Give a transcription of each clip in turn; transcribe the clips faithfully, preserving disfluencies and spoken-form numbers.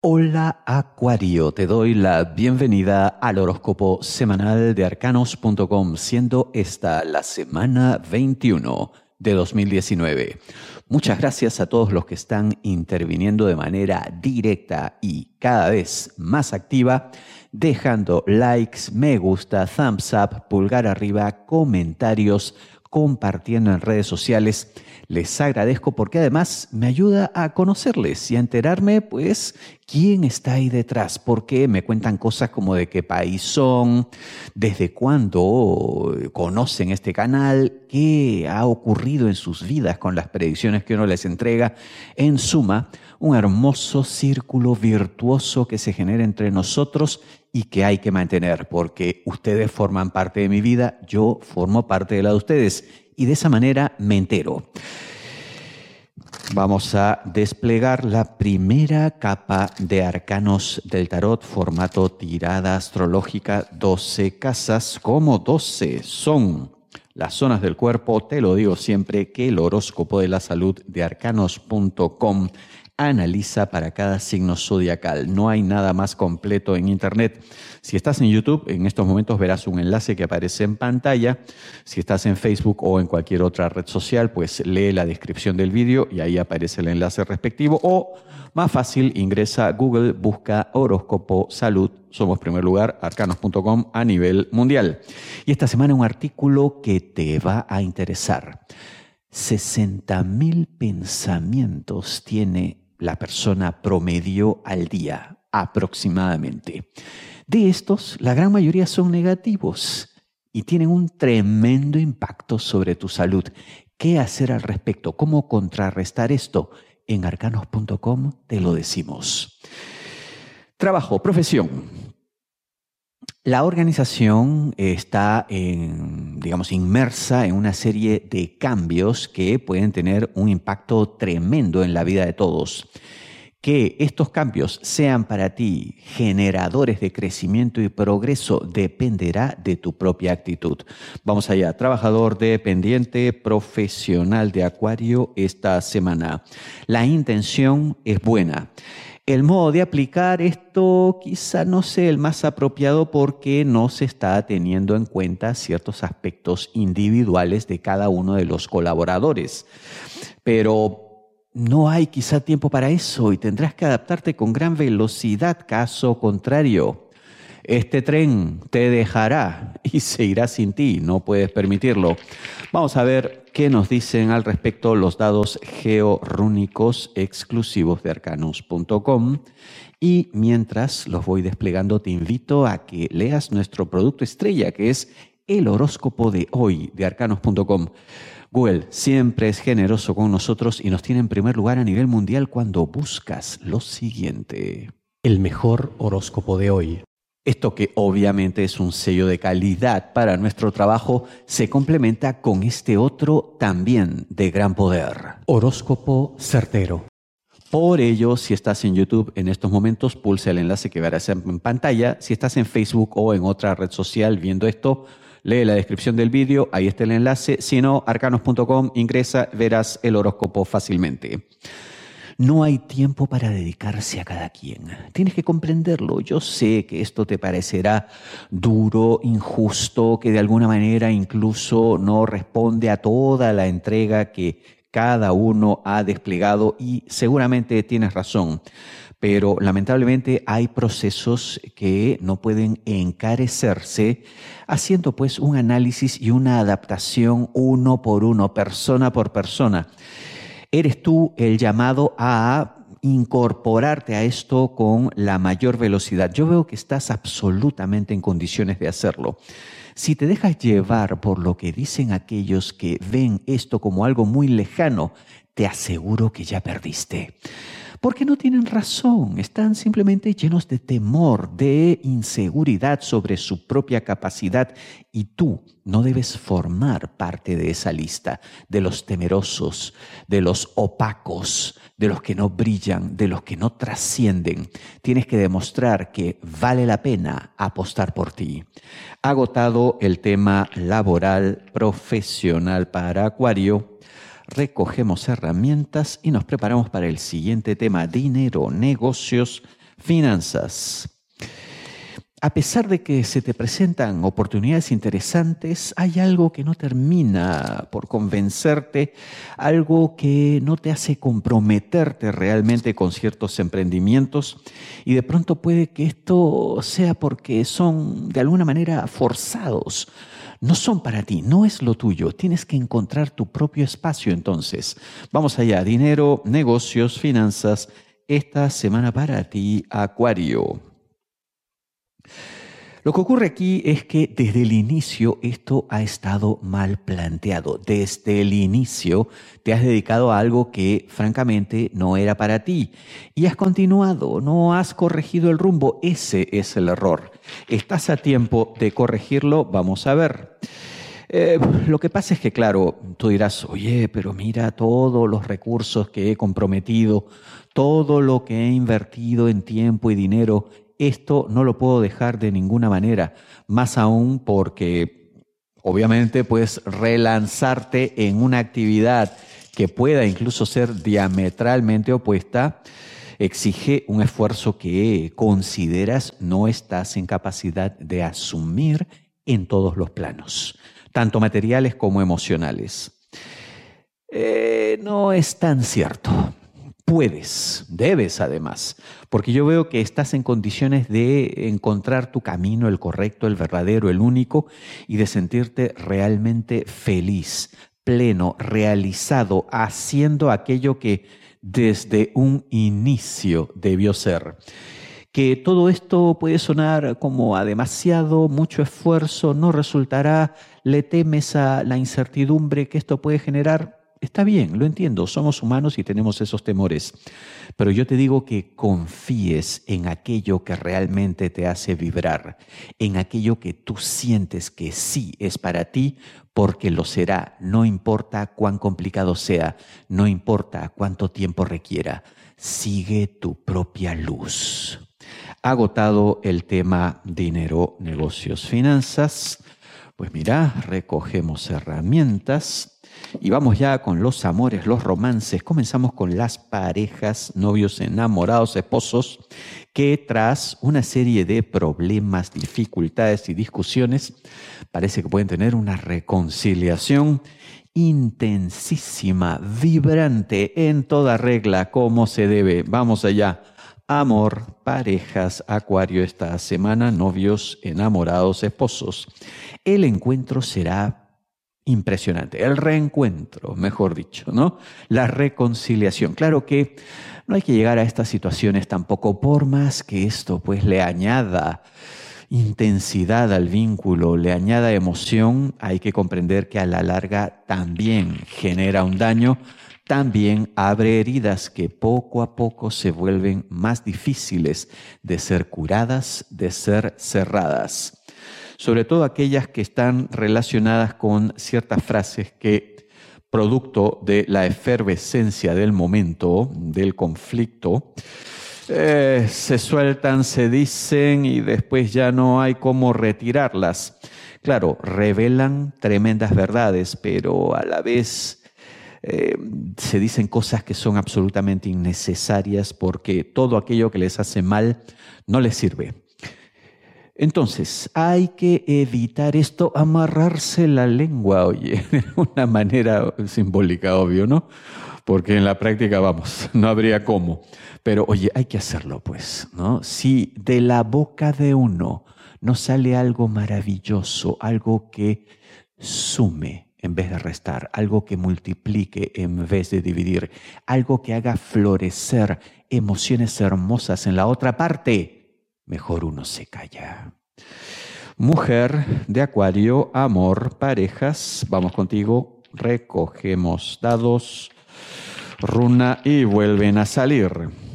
Hola Acuario, te doy la bienvenida al horóscopo semanal de arcanos punto com, siendo esta la semana veintiuno de dos mil diecinueve. Muchas gracias a todos los que están interviniendo de manera directa y cada vez más activa, dejando likes, me gusta, thumbs up, pulgar arriba, comentarios, compartiendo en redes sociales. Les agradezco porque además me ayuda a conocerles y a enterarme, pues, quién está ahí detrás, porque me cuentan cosas como de qué país son, desde cuándo conocen este canal, qué ha ocurrido en sus vidas con las predicciones que uno les entrega. En suma, un hermoso círculo virtuoso que se genera entre nosotros y que hay que mantener, porque ustedes forman parte de mi vida, yo formo parte de la de ustedes, y de esa manera me entero. Vamos a desplegar la primera capa de arcanos del tarot, formato tirada astrológica, doce casas. Como doce son las zonas del cuerpo, te lo digo siempre que el horóscopo de la salud de arcanos punto com analiza para cada signo zodiacal. No hay nada más completo en internet. Si estás en YouTube, en estos momentos verás un enlace que aparece en pantalla. Si estás en Facebook o en cualquier otra red social, pues lee la descripción del vídeo y ahí aparece el enlace respectivo. O, más fácil, ingresa a Google, busca horóscopo salud. Somos, en primer lugar, arcanos punto com a nivel mundial. Y esta semana un artículo que te va a interesar. sesenta mil pensamientos tiene la persona promedio al día, aproximadamente. De estos, la gran mayoría son negativos y tienen un tremendo impacto sobre tu salud. ¿Qué hacer al respecto? ¿Cómo contrarrestar esto? En arcanos punto com te lo decimos. Trabajo, profesión. La organización está, en, digamos, inmersa en una serie de cambios que pueden tener un impacto tremendo en la vida de todos. Que estos cambios sean para ti generadores de crecimiento y progreso dependerá de tu propia actitud. Vamos allá, trabajador dependiente profesional de Acuario esta semana. La intención es buena. El modo de aplicar esto quizá no sea el más apropiado porque no se está teniendo en cuenta ciertos aspectos individuales de cada uno de los colaboradores. Pero no hay quizá tiempo para eso y tendrás que adaptarte con gran velocidad. Caso contrario, este tren te dejará y se irá sin ti. No puedes permitirlo. Vamos a ver qué nos dicen al respecto los dados georrúnicos exclusivos de arcanos punto com. Y mientras los voy desplegando, te invito a que leas nuestro producto estrella, que es el horóscopo de hoy de arcanos punto com. Google siempre es generoso con nosotros y nos tiene en primer lugar a nivel mundial cuando buscas lo siguiente. El mejor horóscopo de hoy. Esto, que obviamente es un sello de calidad para nuestro trabajo, se complementa con este otro también de gran poder. Horóscopo certero. Por ello, si estás en YouTube en estos momentos, pulsa el enlace que verás en pantalla. Si estás en Facebook o en otra red social viendo esto, lee la descripción del vídeo, ahí está el enlace. Si no, arcanos punto com, ingresa, verás el horóscopo fácilmente. No hay tiempo para dedicarse a cada quien. Tienes que comprenderlo. Yo sé que esto te parecerá duro, injusto, que de alguna manera incluso no responde a toda la entrega que cada uno ha desplegado y seguramente tienes razón. Pero lamentablemente hay procesos que no pueden encarecerse haciendo pues un análisis y una adaptación uno por uno, persona por persona. Eres tú el llamado a incorporarte a esto con la mayor velocidad. Yo veo que estás absolutamente en condiciones de hacerlo. Si te dejas llevar por lo que dicen aquellos que ven esto como algo muy lejano, te aseguro que ya perdiste. Porque no tienen razón, están simplemente llenos de temor, de inseguridad sobre su propia capacidad y tú no debes formar parte de esa lista, de los temerosos, de los opacos, de los que no brillan, de los que no trascienden. Tienes que demostrar que vale la pena apostar por ti. Agotado el tema laboral profesional para Acuario, recogemos herramientas y nos preparamos para el siguiente tema: dinero, negocios, Finanzas. A pesar de que se te presentan oportunidades interesantes, hay algo que no termina por convencerte, algo que no te hace comprometerte realmente con ciertos emprendimientos, y de pronto puede que esto sea porque son de alguna manera forzados. No son para ti, no es lo tuyo. Tienes que encontrar tu propio espacio entonces. Vamos allá, dinero, negocios, finanzas. Esta semana para ti, Acuario. Lo que ocurre aquí es que desde el inicio esto ha estado mal planteado. Desde el inicio te has dedicado a algo que francamente no era para ti y has continuado, no has corregido el rumbo. Ese es el error. ¿Estás a tiempo de corregirlo? Vamos a ver. Eh, lo que pasa es que, claro, tú dirás, oye, pero mira todos los recursos que he comprometido, todo lo que he invertido en tiempo y dinero. Esto no lo puedo dejar de ninguna manera, más aún porque obviamente puedes relanzarte en una actividad que pueda incluso ser diametralmente opuesta, exige un esfuerzo que consideras no estás en capacidad de asumir en todos los planos, tanto materiales como emocionales. Eh, no es tan cierto. Puedes, debes además, porque yo veo que estás en condiciones de encontrar tu camino, el correcto, el verdadero, el único, y de sentirte realmente feliz, pleno, realizado, haciendo aquello que desde un inicio debió ser. Que todo esto puede sonar como a demasiado, mucho esfuerzo, no resultará, le temes a la incertidumbre que esto puede generar. Está bien, lo entiendo, somos humanos y tenemos esos temores, pero yo te digo que confíes en aquello que realmente te hace vibrar, en aquello que tú sientes que sí es para ti, porque lo será, no importa cuán complicado sea, no importa cuánto tiempo requiera, sigue tu propia luz. Agotado el tema dinero, negocios, finanzas, pues mira, recogemos herramientas. Y vamos ya con los amores, los romances. Comenzamos con las parejas, novios, enamorados, esposos, que tras una serie de problemas, dificultades y discusiones, parece que pueden tener una reconciliación intensísima, vibrante, en toda regla, como se debe. Vamos allá. Amor, parejas, Acuario esta semana, novios, enamorados, esposos. El encuentro será impresionante, el reencuentro, mejor dicho, ¿no? La reconciliación. Claro que no hay que llegar a estas situaciones tampoco, por más que esto pues le añada intensidad al vínculo, le añada emoción, hay que comprender que a la larga también genera un daño, también abre heridas que poco a poco se vuelven más difíciles de ser curadas, de ser cerradas. Sobre todo aquellas que están relacionadas con ciertas frases que, producto de la efervescencia del momento, del conflicto, eh, se sueltan, se dicen y después ya no hay cómo retirarlas. Claro, revelan tremendas verdades, pero a la vez eh, se dicen cosas que son absolutamente innecesarias porque todo aquello que les hace mal no les sirve. Entonces, hay que evitar esto, amarrarse la lengua, oye, de una manera simbólica, obvio, ¿no? Porque en la práctica, vamos, no habría cómo. Pero, oye, hay que hacerlo, pues, ¿no? Si de la boca de uno no sale algo maravilloso, algo que sume en vez de restar, algo que multiplique en vez de dividir, algo que haga florecer emociones hermosas en la otra parte, mejor uno se calla. Mujer de Acuario, amor, parejas. Vamos contigo. Recogemos dados, runa y vuelven a salir.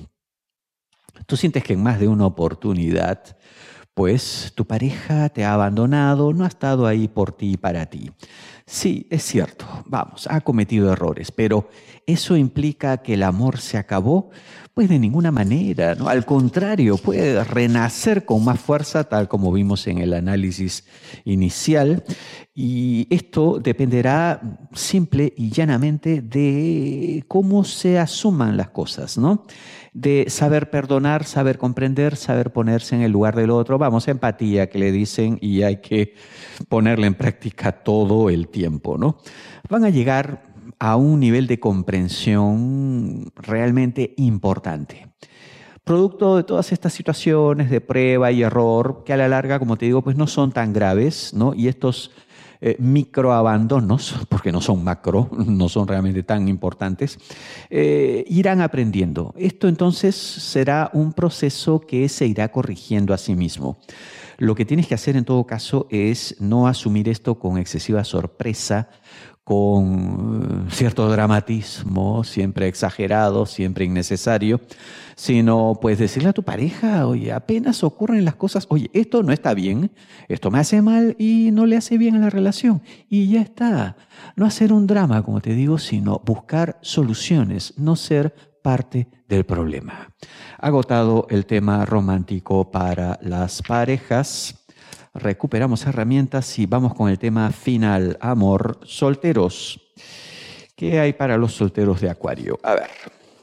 Tú sientes que en más de una oportunidad, pues tu pareja te ha abandonado, no ha estado ahí por ti y para ti. Sí, es cierto, vamos, ha cometido errores, pero ¿eso implica que el amor se acabó? Pues de ninguna manera, ¿no? Al contrario, puede renacer con más fuerza, tal como vimos en el análisis inicial, y esto dependerá simple y llanamente de cómo se asuman las cosas, ¿no? de saber perdonar, saber comprender, saber ponerse en el lugar del otro. Vamos, empatía que le dicen, y hay que ponerla en práctica todo el tiempo, ¿no? Van a llegar a un nivel de comprensión realmente importante. Producto de todas estas situaciones de prueba y error, que a la larga, como te digo, pues no son tan graves, ¿no? Y estos eh, microabandonos, porque no son macro, no son realmente tan importantes, eh, irán aprendiendo. Esto entonces será un proceso que se irá corrigiendo a sí mismo. Lo que tienes que hacer en todo caso es no asumir esto con excesiva sorpresa, con cierto dramatismo, siempre exagerado, siempre innecesario, sino pues decirle a tu pareja, oye, apenas ocurren las cosas, oye, esto no está bien, esto me hace mal y no le hace bien a la relación, y ya está. No hacer un drama, como te digo, sino buscar soluciones, no ser parte del problema. Agotado el tema romántico para las parejas, recuperamos herramientas y vamos con el tema final, amor, solteros. ¿Qué hay para los solteros de Acuario? A ver.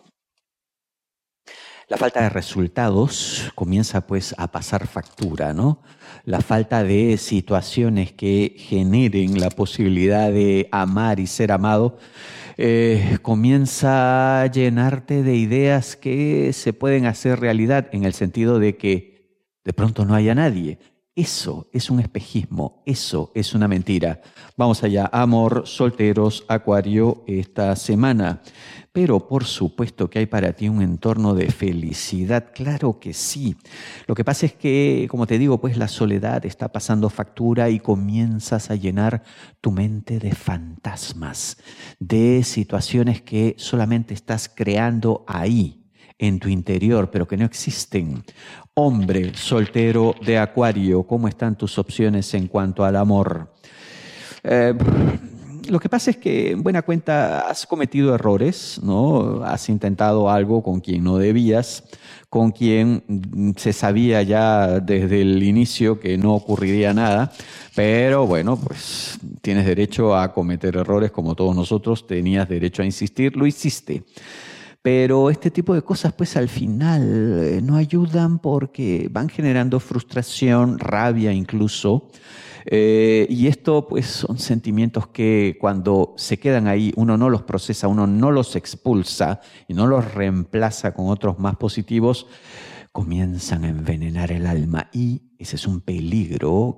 La falta de resultados comienza pues a pasar factura, ¿no? La falta de situaciones que generen la posibilidad de amar y ser amado eh, comienza a llenarte de ideas que se pueden hacer realidad en el sentido de que de pronto no haya nadie. Eso es un espejismo, eso es una mentira. Vamos allá, amor, solteros, Acuario, esta semana. Pero por supuesto que hay para ti un entorno de felicidad, claro que sí. Lo que pasa es que, como te digo, pues la soledad está pasando factura y comienzas a llenar tu mente de fantasmas, de situaciones que solamente estás creando ahí, en tu interior, pero que no existen. Hombre soltero de Acuario, ¿cómo están tus opciones en cuanto al amor? Eh, lo que pasa es que, en buena cuenta, has cometido errores, ¿no? Has intentado algo con quien no debías, con quien se sabía ya desde el inicio que no ocurriría nada, pero bueno, pues tienes derecho a cometer errores como todos nosotros, tenías derecho a insistir, lo hiciste. Pero este tipo de cosas, pues al final eh, no ayudan porque van generando frustración, rabia incluso. Eh, y esto, pues, son sentimientos que cuando se quedan ahí, uno no los procesa, uno no los expulsa y no los reemplaza con otros más positivos, comienzan a envenenar el alma. Y ese es un peligro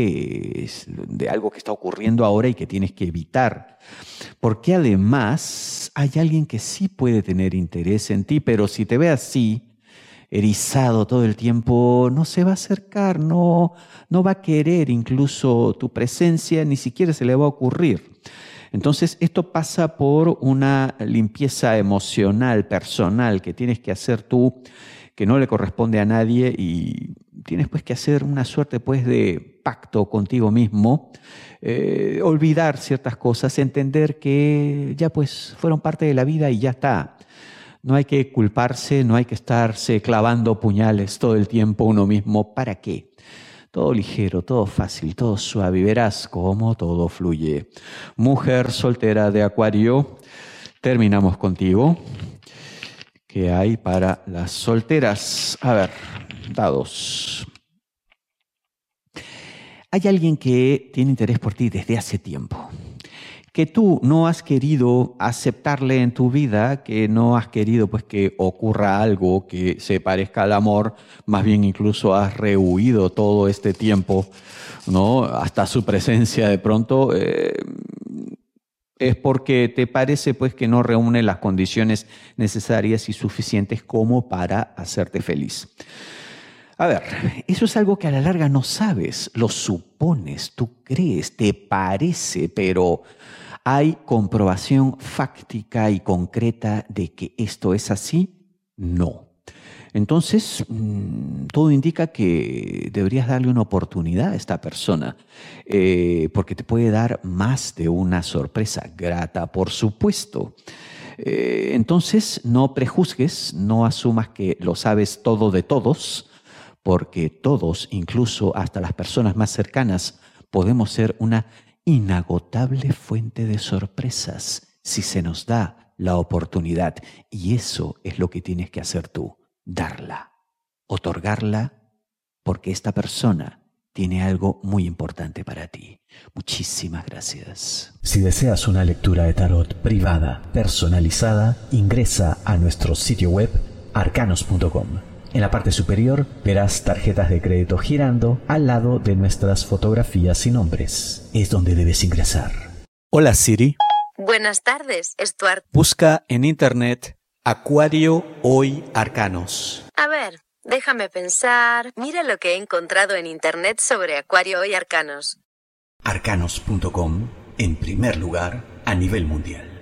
que es de algo que está ocurriendo ahora y que tienes que evitar. Porque además hay alguien que sí puede tener interés en ti, pero si te ve así, erizado todo el tiempo, no se va a acercar, no, no va a querer incluso tu presencia, ni siquiera se le va a ocurrir. Entonces, esto pasa por una limpieza emocional, personal, que tienes que hacer tú, que no le corresponde a nadie, y tienes pues que hacer una suerte pues de pacto contigo mismo, eh, olvidar ciertas cosas, entender que ya pues fueron parte de la vida y ya está. No hay que culparse, no hay que estarse clavando puñales todo el tiempo uno mismo. ¿Para qué? Todo ligero, todo fácil, todo suave, y verás cómo todo fluye. Mujer soltera de Acuario, terminamos contigo. ¿Qué hay para las solteras? A ver, dados. Hay alguien que tiene interés por ti desde hace tiempo, que tú no has querido aceptarle en tu vida, que no has querido pues que ocurra algo que se parezca al amor, más bien incluso has rehuido todo este tiempo, ¿no? Hasta su presencia de pronto. Eh, es porque te parece pues que no reúne las condiciones necesarias y suficientes como para hacerte feliz. A ver, eso es algo que a la larga no sabes, lo supones, tú crees, te parece, pero ¿hay comprobación fáctica y concreta de que esto es así? No. Entonces, mmm, todo indica que deberías darle una oportunidad a esta persona, eh, porque te puede dar más de una sorpresa grata, por supuesto. Eh, entonces, no prejuzgues, no asumas que lo sabes todo de todos, porque todos, incluso hasta las personas más cercanas, podemos ser una inagotable fuente de sorpresas si se nos da la oportunidad. Y eso es lo que tienes que hacer tú, darla, otorgarla, porque esta persona tiene algo muy importante para ti. Muchísimas gracias. Si deseas una lectura de tarot privada, personalizada, ingresa a nuestro sitio web arcanos punto com. En la parte superior verás tarjetas de crédito girando al lado de nuestras fotografías y nombres. Es donde debes ingresar. Hola Siri. Buenas tardes, Stuart. Busca en internet Acuario Hoy Arcanos. A ver, déjame pensar. Mira lo que he encontrado en internet sobre Acuario Hoy Arcanos. arcanos punto com, en primer lugar a nivel mundial.